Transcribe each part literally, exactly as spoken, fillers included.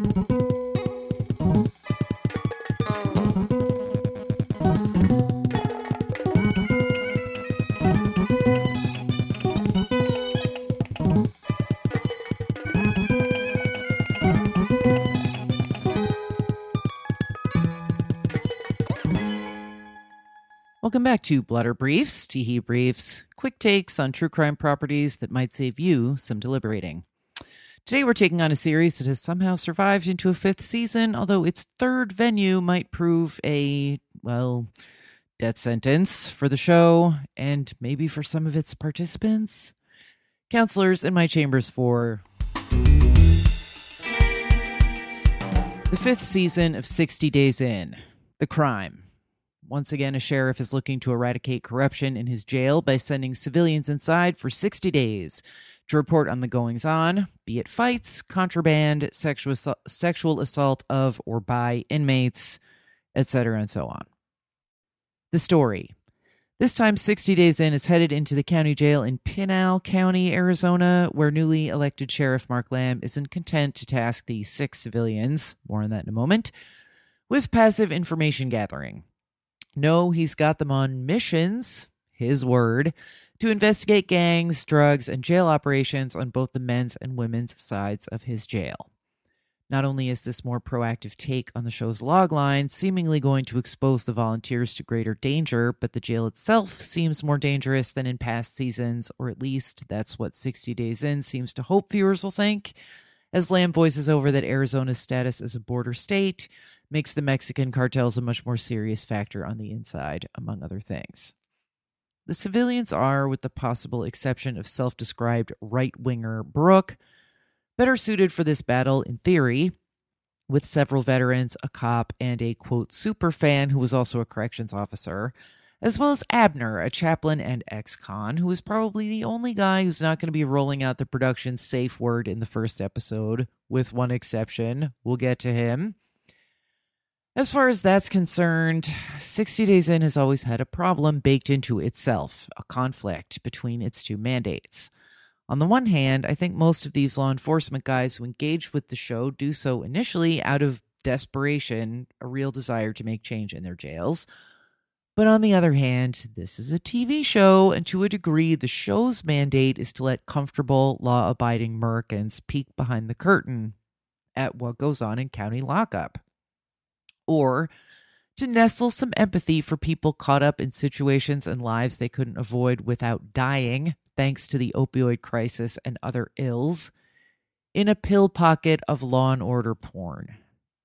Welcome back to Blotter Briefs, Teehee Briefs, quick takes on true crime properties that might save you some deliberating. Today we're taking on a series that has somehow survived into a fifth season, although its third venue might prove a, well, death sentence for the show and maybe for some of its participants. Counselors in my chambers for the fifth season of sixty Days In, The Crime. Once again, a sheriff is looking to eradicate corruption in his jail by sending civilians inside for sixty days to report on the goings-on, be it fights, contraband, sexual assault, sexual assault of or by inmates, et cetera, and so on. The story. This time, sixty Days In is headed into the county jail in Pinal County, Arizona, where newly elected Sheriff Mark Lamb isn't content to task the six civilians, more on that in a moment, with passive information gathering. No, he's got them on missions, his word, to investigate gangs, drugs, and jail operations on both the men's and women's sides of his jail. Not only is this more proactive take on the show's logline seemingly going to expose the volunteers to greater danger, but the jail itself seems more dangerous than in past seasons, or at least that's what sixty Days In seems to hope viewers will think, as Lamb voices over that Arizona's status as a border state makes the Mexican cartels a much more serious factor on the inside, among other things. The civilians are, with the possible exception of self-described right-winger Brooke, better suited for this battle in theory, with several veterans, a cop, and a, quote, super fan who was also a corrections officer, as well as Abner, a chaplain and ex-con, who is probably the only guy who's not going to be rolling out the production safe word in the first episode, with one exception. We'll get to him. As far as that's concerned, sixty Days In has always had a problem baked into itself, a conflict between its two mandates. On the one hand, I think most of these law enforcement guys who engage with the show do so initially out of desperation, a real desire to make change in their jails. But on the other hand, this is a T V show, and to a degree, the show's mandate is to let comfortable, law-abiding Americans peek behind the curtain at what goes on in county lockup. Or to nestle some empathy for people caught up in situations and lives they couldn't avoid without dying, thanks to the opioid crisis and other ills, in a pill pocket of law and order porn.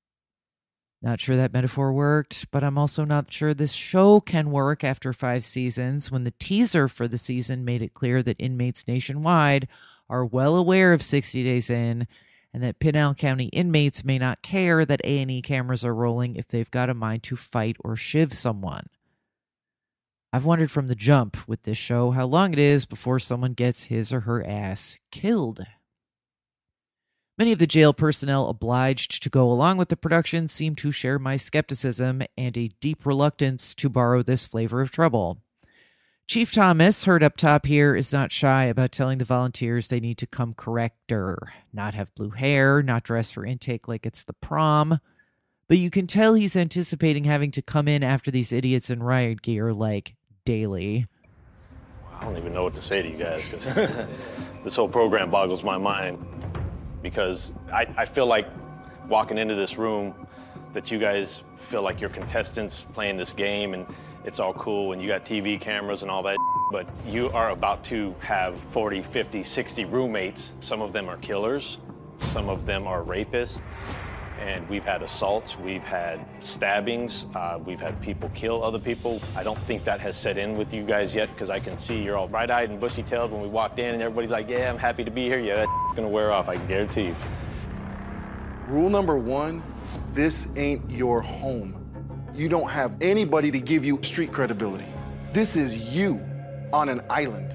Not sure that metaphor worked, but I'm also not sure this show can work after five seasons when the teaser for the season made it clear that inmates nationwide are well aware of sixty Days In, and that Pinal County inmates may not care that A and E cameras are rolling if they've got a mind to fight or shiv someone. I've wondered from the jump with this show how long it is before someone gets his or her ass killed. Many of the jail personnel obliged to go along with the production seem to share my skepticism and a deep reluctance to borrow this flavor of trouble. Chief Thomas, heard up top here, is not shy about telling the volunteers they need to come correcter, not have blue hair, not dress for intake like it's the prom. But you can tell he's anticipating having to come in after these idiots in riot gear, like, daily. I don't even know what to say to you guys, because this whole program boggles my mind. Because I, I feel like walking into this room that you guys feel like you're contestants playing this game, and it's all cool, and you got T V cameras and all that, but you are about to have forty, fifty, sixty roommates. Some of them are killers, some of them are rapists, and we've had assaults, we've had stabbings, uh, we've had people kill other people. I don't think that has set in with you guys yet, because I can see you're all bright-eyed and bushy-tailed when we walked in, and everybody's like, yeah, I'm happy to be here. Yeah, that's gonna wear off, I can guarantee you. Rule number one, this ain't your home. You don't have anybody to give you street credibility. This is you on an island.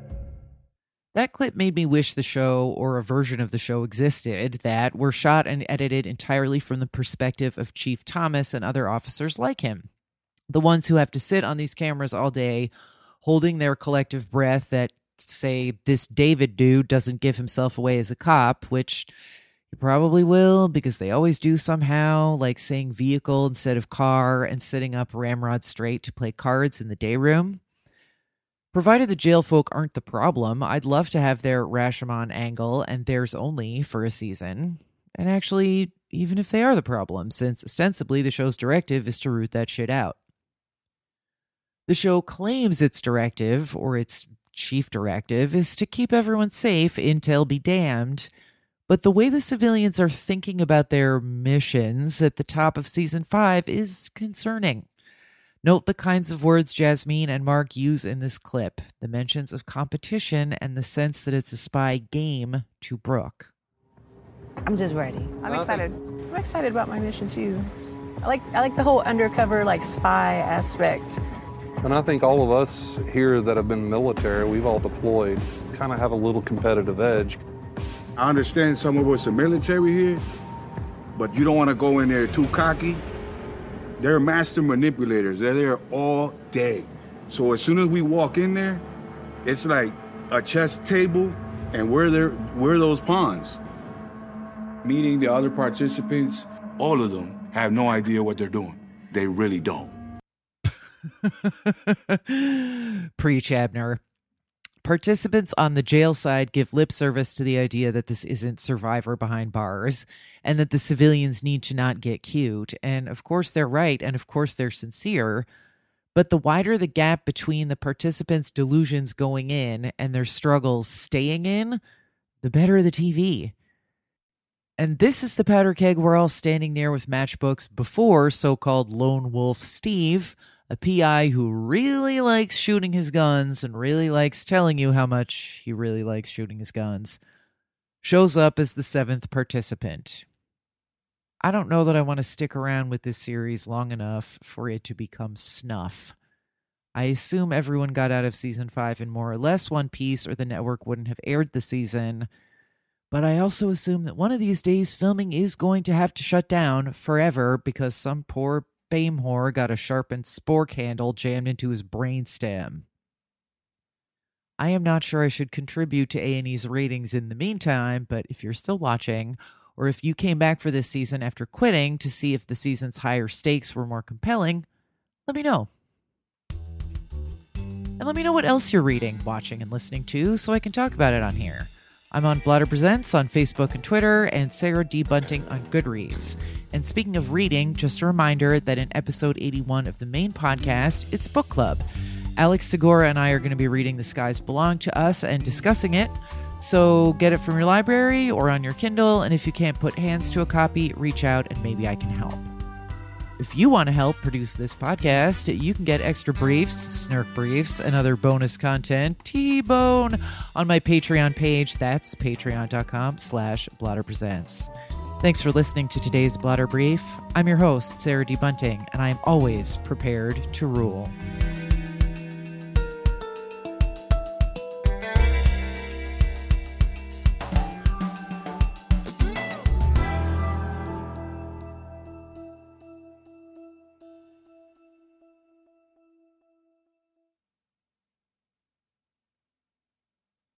That clip made me wish the show, or a version of the show, existed that were shot and edited entirely from the perspective of Chief Thomas and other officers like him. The ones who have to sit on these cameras all day, holding their collective breath that, say, this David dude doesn't give himself away as a cop, which You probably will, because they always do somehow, like saying vehicle instead of car and sitting up ramrod straight to play cards in the day room. Provided the jail folk aren't the problem, I'd love to have their Rashomon angle and theirs only for a season. And actually, even if they are the problem, since ostensibly the show's directive is to root that shit out. The show claims its directive, or its chief directive, is to keep everyone safe, intel be damned. But the way the civilians are thinking about their missions at the top of season five is concerning. Note the kinds of words Jasmine and Mark use in this clip, the mentions of competition and the sense that it's a spy game to Brooke. I'm just ready. I'm excited. I'm excited about my mission too. I like I like the whole undercover like spy aspect. And I think all of us here that have been military, we've all deployed, kind of have a little competitive edge. I understand some of us are military here, but you don't want to go in there too cocky. They're master manipulators. They're there all day. So as soon as we walk in there, it's like a chess table, and we're there, we're those pawns. Meeting the other participants, all of them have no idea what they're doing. They really don't. Preach, Abner. Participants on the jail side give lip service to the idea that this isn't Survivor behind bars and that the civilians need to not get cute. And of course they're right, and of course they're sincere. But the wider the gap between the participants' delusions going in and their struggles staying in, the better the T V. And this is the powder keg we're all standing near with matchbooks before so-called Lone Wolf Steve, a P I who really likes shooting his guns and really likes telling you how much he really likes shooting his guns, shows up as the seventh participant. I don't know that I want to stick around with this series long enough for it to become snuff. I assume everyone got out of season five in more or less one piece, or the network wouldn't have aired the season. But I also assume that one of these days filming is going to have to shut down forever because some poor fame whore got a sharpened spork handle jammed into his brainstem. I am not sure I should contribute to A and E's ratings in the meantime, but if you're still watching, or if you came back for this season after quitting to see if the season's higher stakes were more compelling, let me know. And let me know what else you're reading, watching, and listening to so I can talk about it on here. I'm on Blotter Presents on Facebook and Twitter, and Sarah D. Bunting on Goodreads. And speaking of reading, just a reminder that in episode eighty-one of the main podcast, it's book club. Alex Segura and I are going to be reading The Skies Belong to Us and discussing it. So get it from your library or on your Kindle, and if you can't put hands to a copy, reach out and maybe I can help. If you want to help produce this podcast, you can get extra briefs, snark briefs, and other bonus content, T-Bone, on my Patreon page. That's patreon.com slash Blotter Presents. Thanks for listening to today's Blotter Brief. I'm your host, Sarah D. Bunting, and I am always prepared to rule.